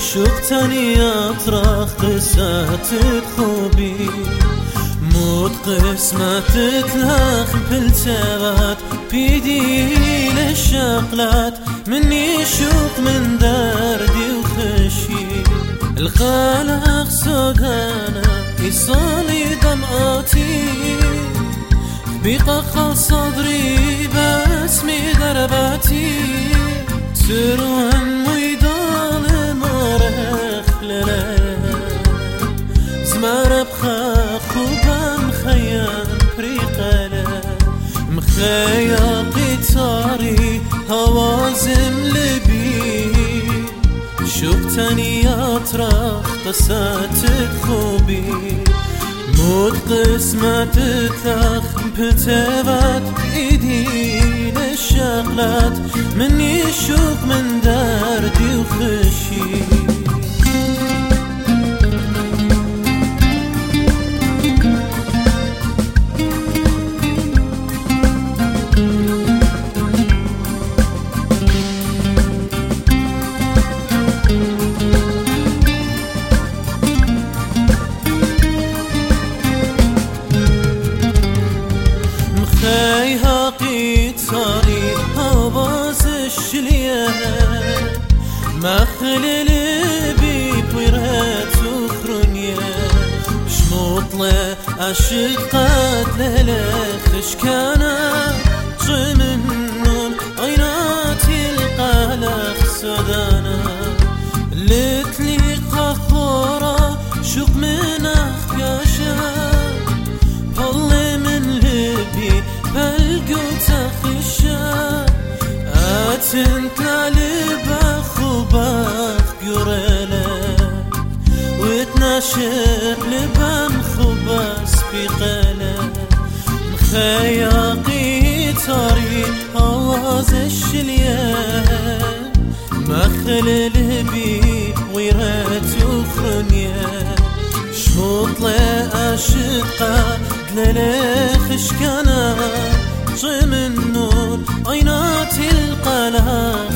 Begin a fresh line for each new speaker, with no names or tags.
شوقتني أطرح قصات خوبي موت قسمة تتلاخ بالتغات بيدي للشقلات مني شوق من دردي وخشي الخالق سوقانا يصلي دمعاتي بيقخل صدري باسمي ضرباتي تروهم ويدال مرخ لليل زمار بخاخ وبام خيان بريقاله مخياقي تاري هوازم لبي شوقتني أطرح قصاتك خوبي موت قسمة تتلخ بتبات إيدي للشغلات مني شوق من دردي وخشي هاقي تاري هواز الشليه مخلل بيب ويرات وخرونيه شموطله عشقات للخش كانا جمنون عيناتي القلق سدانا لتلي قخورة شوق من أخياشا طلي من لبي بلقوت خشا أتنت لبا خباخ قرالك وتناشر لبا مخباس بقالك مخياقي تاري هواز الشليان مخلل بي ويرات وخرنيا شموطلة أشقا دلالي خشكانا من نور عيناتي القلق